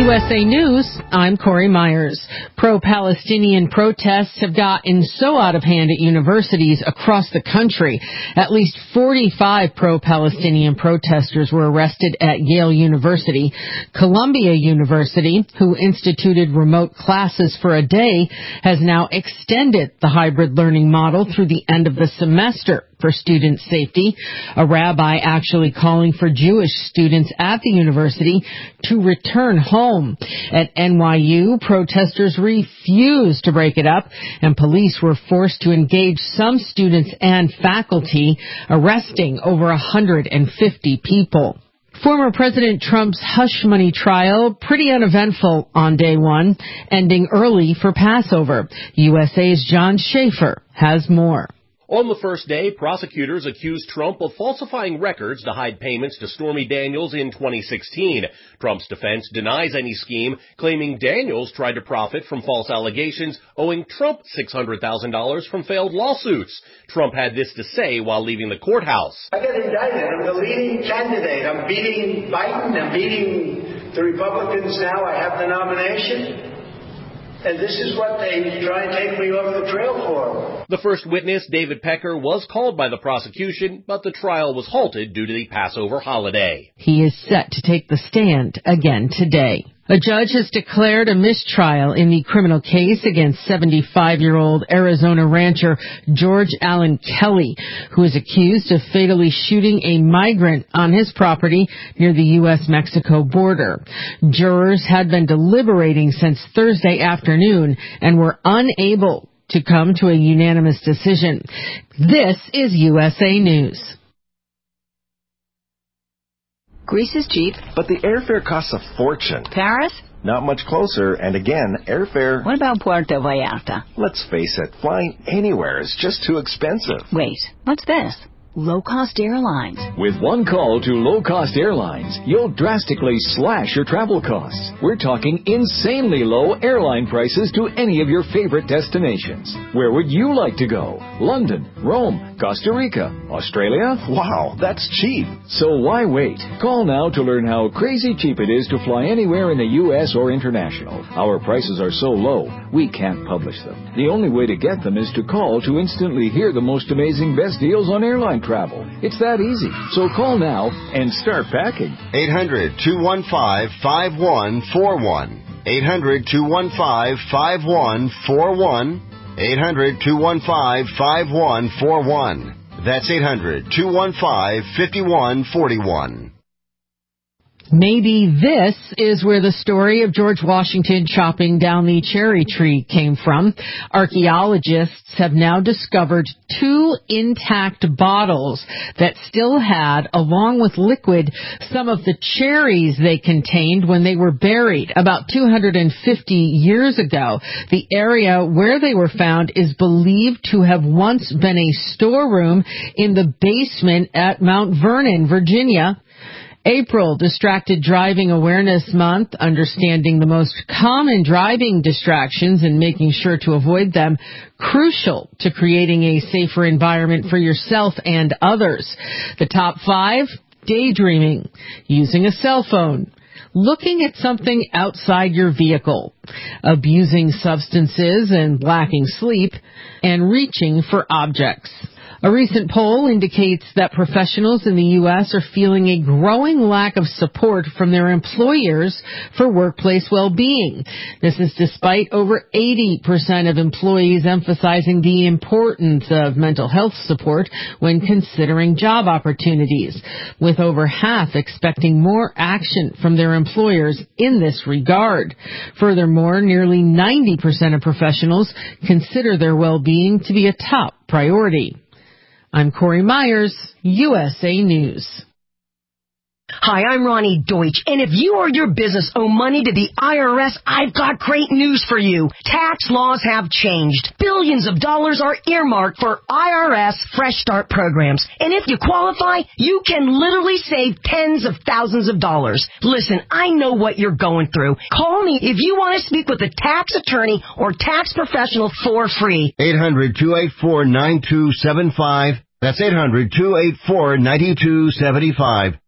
USA News, I'm Corey Myers. Pro-Palestinian protests have gotten so out of hand at universities across the country. At least 45 pro-Palestinian protesters were arrested at Yale University. Columbia University, who instituted remote classes for a day, has now extended the hybrid learning model through the end of the semester for student safety. A rabbi actually calling for Jewish students at the university to return home. At NYU, protesters refused to break it up, and police were forced to engage some students and faculty, arresting over 150 people. Former President Trump's hush money trial, pretty uneventful on day one, ending early for Passover. USA's John Schaefer has more. On the first day, prosecutors accused Trump of falsifying records to hide payments to Stormy Daniels in 2016. Trump's defense denies any scheme, claiming Daniels tried to profit from false allegations, owing Trump $600,000 from failed lawsuits. Trump had this to say while leaving the courthouse. I got indicted. I'm the leading candidate. I'm beating Biden. I'm beating the Republicans now. I have the nomination. And this is what they try and take me off the trail for. The first witness, David Pecker, was called by the prosecution, but the trial was halted due to the Passover holiday. He is set to take the stand again today. A judge has declared a mistrial in the criminal case against 75-year-old Arizona rancher George Allen Kelly, who is accused of fatally shooting a migrant on his property near the U.S.-Mexico border. Jurors had been deliberating since Thursday afternoon and were unable to come to a unanimous decision. This is USA News. Greece is cheap. But the airfare costs a fortune. Paris? Not much closer, and again, airfare... What about Puerto Vallarta? Let's face it, flying anywhere is just too expensive. Wait, what's this? Low-cost airlines. With one call to low-cost airlines, you'll drastically slash your travel costs. We're talking insanely low airline prices to any of your favorite destinations. Where would you like to go? London, Rome, Costa Rica, Australia? Wow, that's cheap. So why wait? Call now to learn how crazy cheap it is to fly anywhere in the U.S. or international. Our prices are so low, we can't publish them. The only way to get them is to call to instantly hear the most amazing best deals on airline travel. It's that easy. So call now and start packing. 800-215-5141. 800-215-5141. 800-215-5141. That's 800-215-5141. Maybe this is where the story of George Washington chopping down the cherry tree came from. Archaeologists have now discovered 2 intact bottles that still had, along with liquid, some of the cherries they contained when they were buried about 250 years ago. The area where they were found is believed to have once been a storeroom in the basement at Mount Vernon, Virginia. April, Distracted Driving Awareness Month, understanding the most common driving distractions and making sure to avoid them, crucial to creating a safer environment for yourself and others. The top 5, daydreaming, using a cell phone, looking at something outside your vehicle, abusing substances and lacking sleep, and reaching for objects. A recent poll indicates that professionals in the U.S. are feeling a growing lack of support from their employers for workplace well-being. This is despite over 80% of employees emphasizing the importance of mental health support when considering job opportunities, with over half expecting more action from their employers in this regard. Furthermore, nearly 90% of professionals consider their well-being to be a top priority. I'm Corey Myers, USA News. Hi, I'm Ronnie Deutsch, and if you or your business owe money to the IRS, I've got great news for you. Tax laws have changed. Billions of dollars are earmarked for IRS Fresh Start programs, and if you qualify, you can literally save tens of thousands of dollars. Listen, I know what you're going through. Call me if you want to speak with a tax attorney or tax professional for free. 800-284-9275. That's 800-284-9275.